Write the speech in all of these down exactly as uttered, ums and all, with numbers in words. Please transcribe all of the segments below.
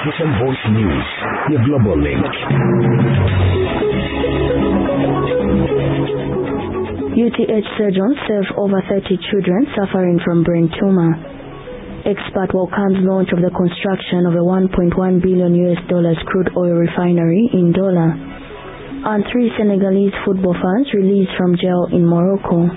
Vision Voice News, your global link. U T H surgeons save over thirty children suffering from brain tumor. Expert welcomes launch of the construction of a one point one billion U S dollars crude oil refinery in Dola. And three Senegalese football fans released from jail in Morocco.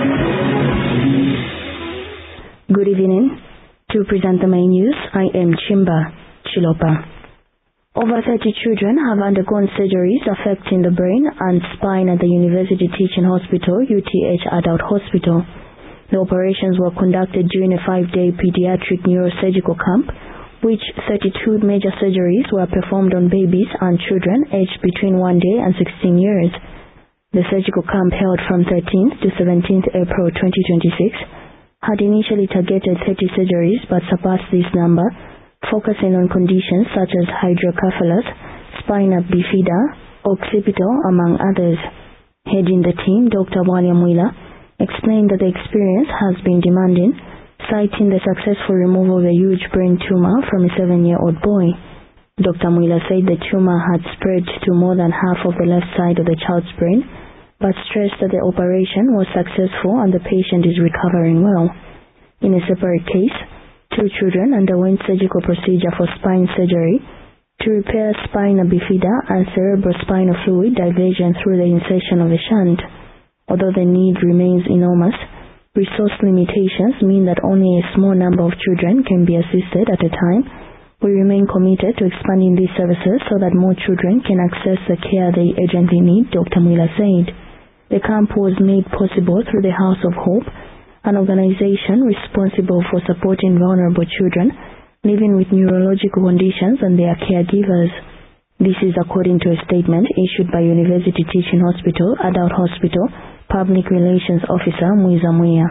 Good evening. To present the main news, I am Chimba Chilopa. Over thirty children have undergone surgeries affecting the brain and spine at the University Teaching Hospital, U T H Adult Hospital. The operations were conducted during a five-day pediatric neurosurgical camp, which thirty-two major surgeries were performed on babies and children aged between one day and sixteen years. The surgical camp held from thirteenth to seventeenth April twenty twenty-six had initially targeted thirty surgeries but surpassed this number, focusing on conditions such as hydrocephalus, spina bifida, occipital, among others. Heading the team, Doctor William Wheeler explained that the experience has been demanding, citing the successful removal of a huge brain tumor from a seven-year-old boy. Doctor Wheeler said the tumor had spread to more than half of the left side of the child's brain, but stressed that the operation was successful and the patient is recovering well. In a separate case, two children underwent surgical procedure for spine surgery to repair spina bifida and cerebrospinal fluid diversion through the insertion of a shunt. Although the need remains enormous, resource limitations mean that only a small number of children can be assisted at a time. We remain committed to expanding these services so that more children can access the care they urgently need, Doctor Wheeler said. The camp was made possible through the House of Hope, an organization responsible for supporting vulnerable children living with neurological conditions and their caregivers. This is according to a statement issued by University Teaching Hospital, Adult Hospital, Public Relations Officer Mwiza Mwiya.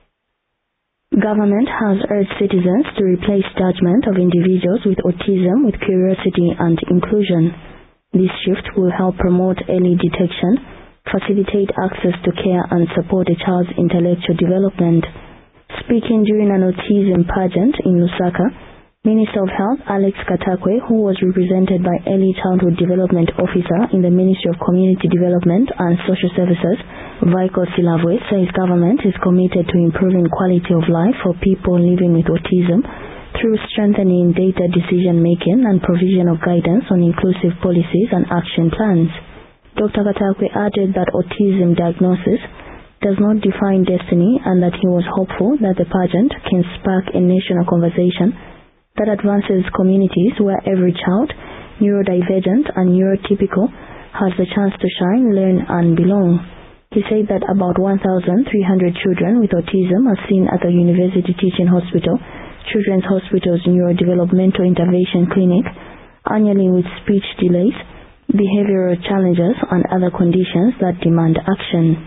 Government has urged citizens to replace judgment of individuals with autism with curiosity and inclusion. This shift will help promote early detection, facilitate access to care and support a child's intellectual development. Speaking during an autism pageant in Lusaka, Minister of Health Alex Katakwe, who was represented by Early Childhood Development Officer in the Ministry of Community Development and Social Services, Vaiko Silavwe, says government is committed to improving quality of life for people living with autism through strengthening data decision-making and provision of guidance on inclusive policies and action plans. Doctor Katakwe added that autism diagnosis does not define destiny and that he was hopeful that the pageant can spark a national conversation that advances communities where every child, neurodivergent and neurotypical, has the chance to shine, learn and belong. He said that about one thousand three hundred children with autism are seen at the University Teaching Hospital, Children's Hospital's Neurodevelopmental Intervention Clinic, annually with speech delays, behavioral challenges and other conditions that demand action.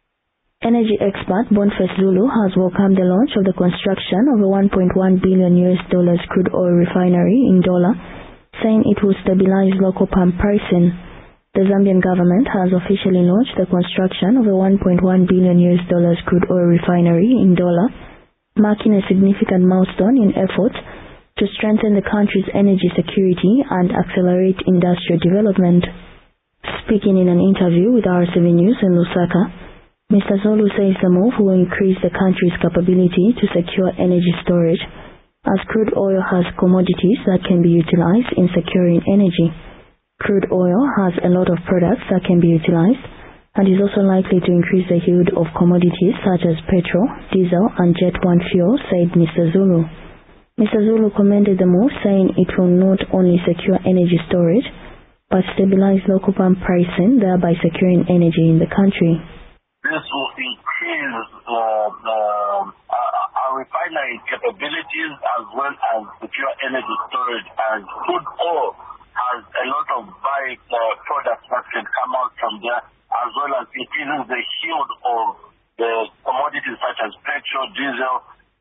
Energy expert Boniface Zulu has welcomed the launch of the construction of a one point one billion U S dollars crude oil refinery in Dola, saying it will stabilize local pump pricing. The Zambian government has officially launched the construction of a one point one billion U S dollars crude oil refinery in Dola, marking a significant milestone in efforts to strengthen the country's energy security and accelerate industrial development. Speaking in an interview with R S V News in Lusaka, Mister Zulu says the move will increase the country's capability to secure energy storage, as crude oil has commodities that can be utilized in securing energy. Crude oil has a lot of products that can be utilized and is also likely to increase the yield of commodities such as petrol, diesel and jet one fuel, said Mister Zulu. Mister Zulu commended the move, saying it will not only secure energy storage, but stabilize local pump pricing, thereby securing energy in the country. This will increase uh, the, uh, our refinery capabilities as well as secure energy storage, as crude oil has a lot of by uh, products that can come out from there, as well as increasing the yield of the commodities such as petrol, diesel,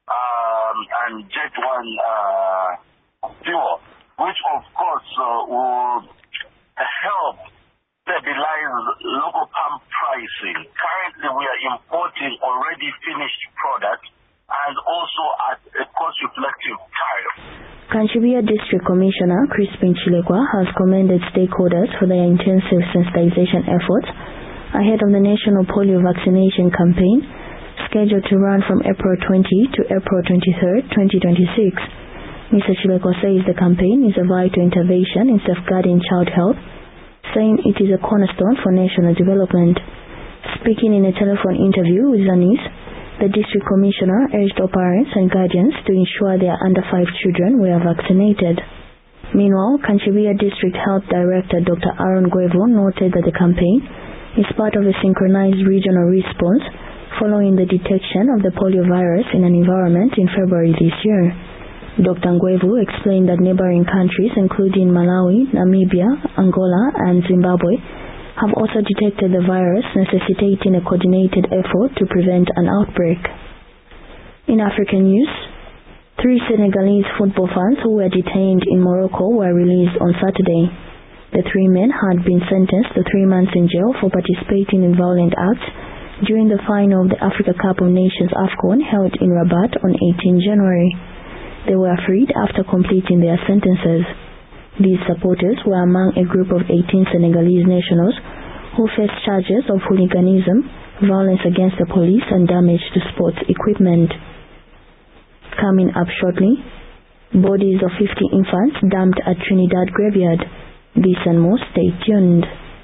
um, and jet one uh, fuel, which of course uh, will help stabilize local pump pricing. Currently, we are importing already finished products and also at a cost-reflective tariff. Kanchibia District Commissioner Crispin Chilekwa has commended stakeholders for their intensive sensitization efforts ahead of the national polio vaccination campaign scheduled to run from April twentieth to April twenty-third, twenty twenty-six. Mister Chilekwa says the campaign is a vital intervention in safeguarding child health, saying it is a cornerstone for national development. Speaking in a telephone interview with Zanis, the district commissioner urged all parents and guardians to ensure their under five children were vaccinated. Meanwhile, Kanchibia District Health Director Doctor Aaron Guevo noted that the campaign is part of a synchronized regional response following the detection of the polio virus in an environment in February this year. Doctor Guevo explained that neighboring countries including Malawi, Namibia, Angola, and Zimbabwe have also detected the virus, necessitating a coordinated effort to prevent an outbreak. In African news, three Senegalese football fans who were detained in Morocco were released on Saturday. The three men had been sentenced to three months in jail for participating in violent acts during the final of the Africa Cup of Nations AFCON held in Rabat on eighteenth January. They were freed after completing their sentences. These supporters were among a group of eighteen Senegalese nationals who faced charges of hooliganism, violence against the police, and damage to sports equipment. Coming up shortly, bodies of fifty infants dumped at Trinidad graveyard. This and more, stay tuned.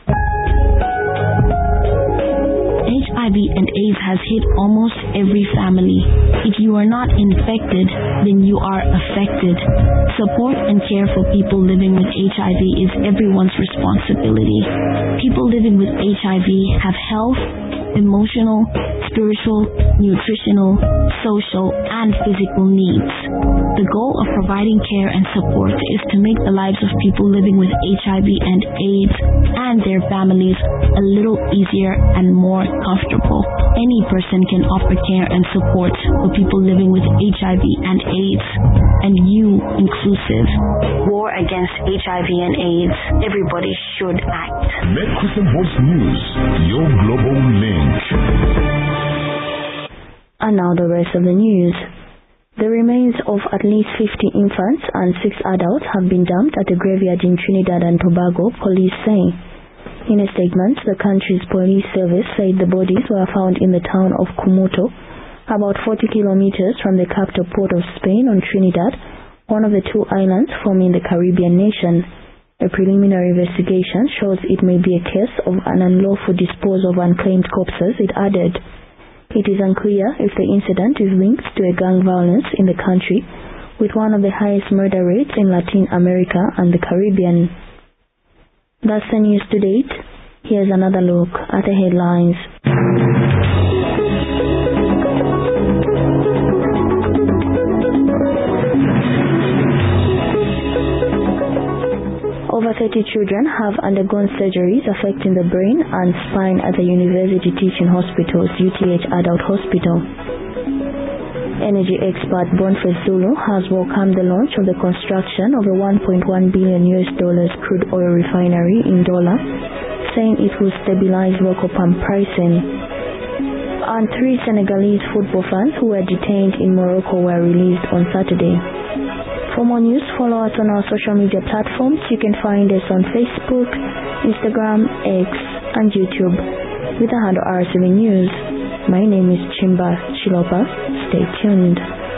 H I V and AIDS has hit almost every family. If you are not infected, then you are affected. Support and care for people living with H I V is everyone's responsibility. People living with H I V have health, emotional, spiritual, nutritional, social, and physical needs. The goal of providing care and support is to make the lives of people living with H I V and AIDS and their families a little easier and more comfortable. Any person can offer care and support for people living with H I V and AIDS, and you inclusive. War against H I V and AIDS. Everybody should act. Met Christian Voice News, your global link. And now the rest of the news. The remains of at least fifty infants and six adults have been dumped at a graveyard in Trinidad and Tobago, police say. In a statement, the country's police service said the bodies were found in the town of Kumuto, about forty kilometers from the capital port of Spain on Trinidad, one of the two islands forming the Caribbean nation. A preliminary investigation shows it may be a case of an unlawful disposal of unclaimed corpses, it added. It is unclear if the incident is linked to a gang violence in the country, with one of the highest murder rates in Latin America and the Caribbean. That's the news to date. Here's another look at the headlines. Over thirty children have undergone surgeries affecting the brain and spine at the University Teaching Hospital's U T H Adult Hospital. Energy expert Boniface Zulu has welcomed the launch of the construction of a one point one billion U S dollars crude oil refinery in Dola, saying it will stabilize local pump pricing. And three Senegalese football fans who were detained in Morocco were released on Saturday. For more news, follow us on our social media platforms. You can find us on Facebook, Instagram, X, and YouTube with the handle R seven News. My name is Chimba Chilopa. Stay tuned.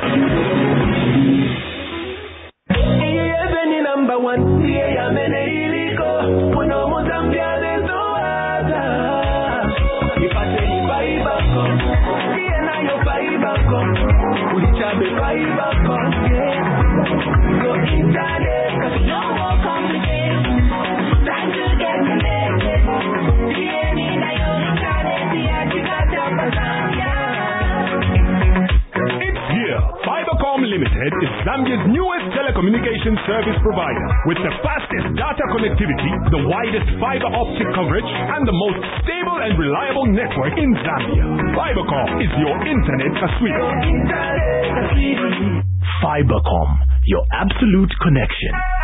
Limited is Zambia's newest telecommunications service provider with the fastest data connectivity, the widest fiber optic coverage, and the most stable and reliable network in Zambia. Fibercom is your internet suite. Fibercom, your absolute connection.